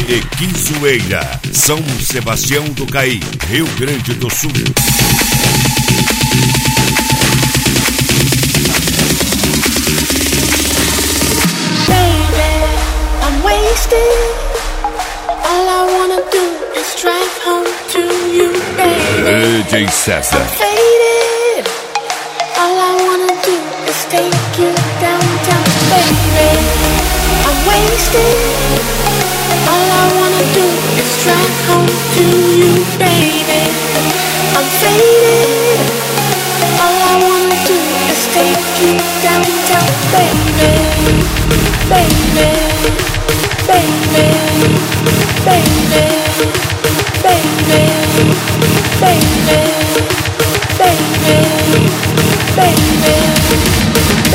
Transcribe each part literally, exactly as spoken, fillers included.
Equizoeira, São Sebastião do Caí, Rio Grande do Sul. Baby, I'm wasted. All I wanna do is drive home to you, baby. D J César. I'm faded. All I wanna do is take you downtown, baby. I'm wasted. All I wanna do is drive home to you, baby. I'm faded. All I wanna do is take you downtown, baby. Baby, baby, baby, baby, baby, baby,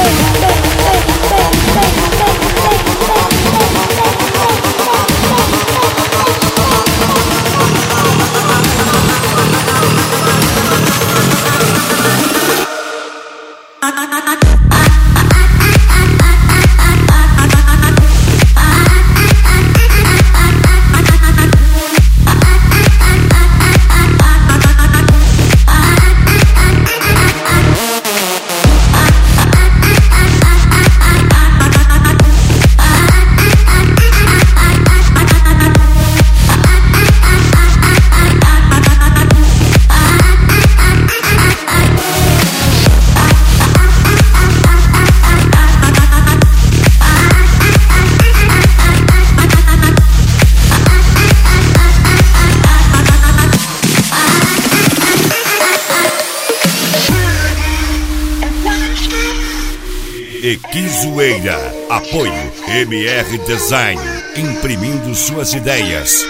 Equizoeira, apoio M R Design, imprimindo suas ideias.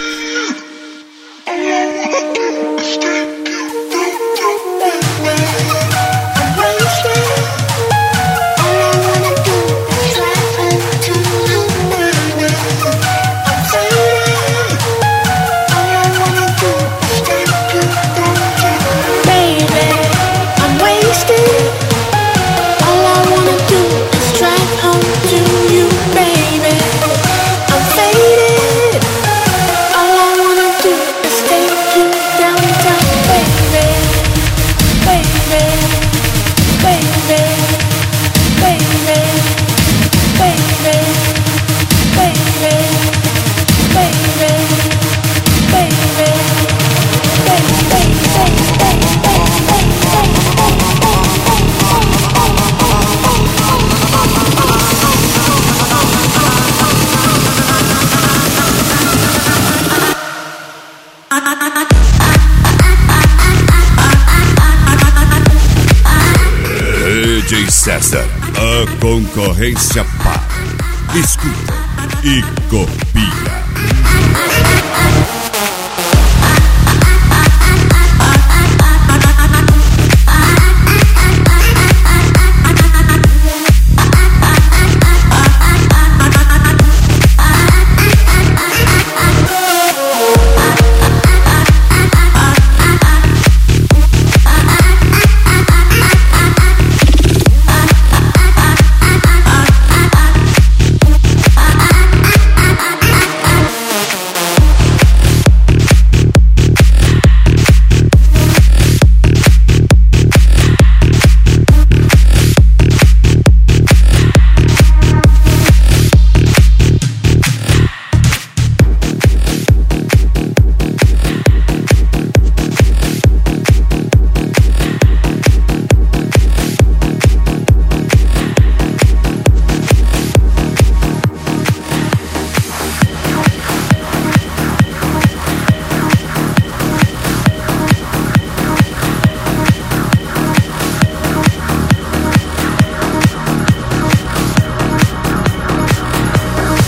D J César, a concorrência para. Escuta e copia.